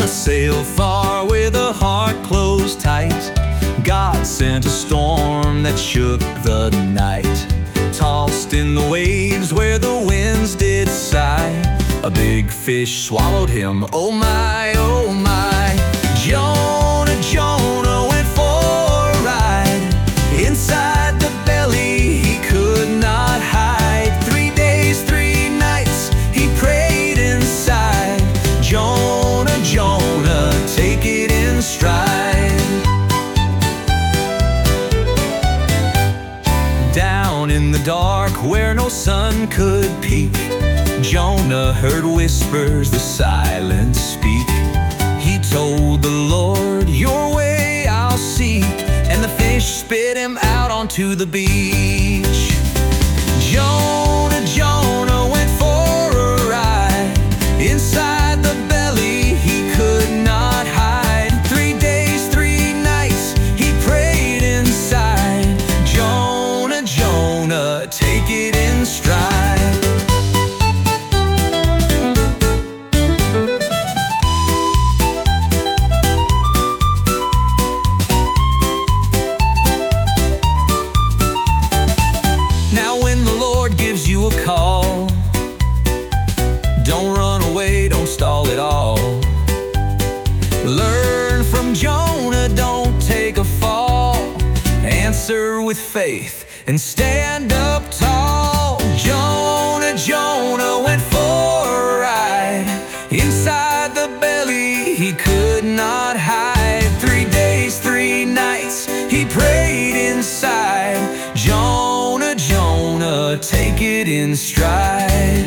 sail far with a heart closed tight. God sent a storm that shook the night, tossed in the waves where the winds did sigh. A big fish swallowed him, oh my, oh my. Jonah, Jonah went for a ride. Inside the belly he could not hide. 3 days, 3 nights he prayed inside. Jonah, Jonah, take it in stride. Down in the dark where no sun could peek, Jonah heard whispers the silent speak. He told the Lord, your way I'll seek, and the fish spit him out onto the beach. Jonah, Jonah went for a ride. Inside the belly he could not hide. 3 days, 3 nights he prayed inside. Jonah, Jonah, take it in stride. You a call, don't run away, don't stall at all. Learn from Jonah, don't take a fall. Answer with faith and stand up tall. Jonah, Jonah went for a ride. Inside the belly he could not hide. 3 days, 3 nights he prayed inside. Jonah, Jonah, take it in stride.